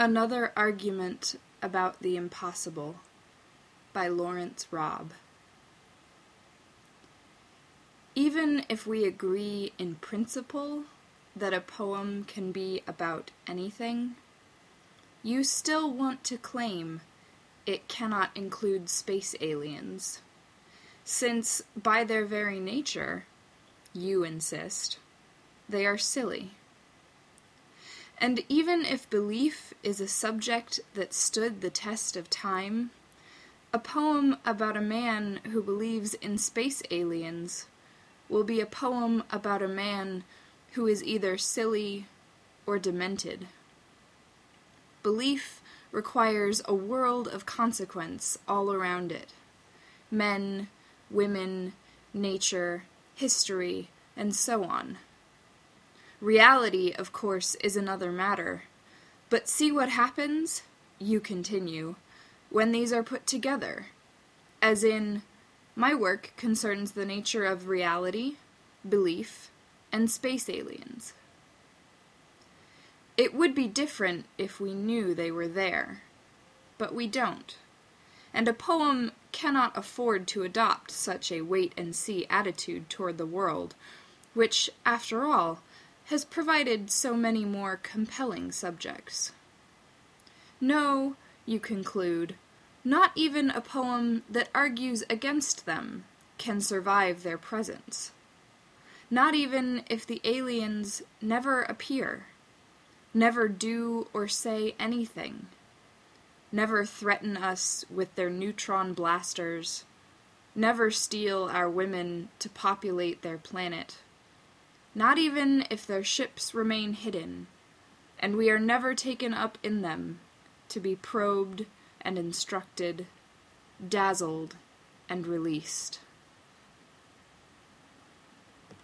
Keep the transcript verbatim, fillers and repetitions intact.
Another Argument About the Impossible by Lawrence Robb. Even if we agree in principle that a poem can be about anything, you still want to claim it cannot include space aliens, since by their very nature, you insist, they are silly. And even if belief is a subject that stood the test of time, a poem about a man who believes in space aliens will be a poem about a man who is either silly or demented. Belief requires a world of consequence all around it. Men, women, nature, history, and so on. Reality, of course, is another matter. But see what happens, you continue, when these are put together. As in, my work concerns the nature of reality, belief, and space aliens. It would be different if we knew they were there, but we don't. And a poem cannot afford to adopt such a wait-and-see attitude toward the world, which, after all, has provided so many more compelling subjects. No, you conclude, not even a poem that argues against them can survive their presence. Not even if the aliens never appear, never do or say anything, never threaten us with their neutron blasters, never steal our women to populate their planet. Not even if their ships remain hidden, and we are never taken up in them to be probed and instructed, dazzled and released.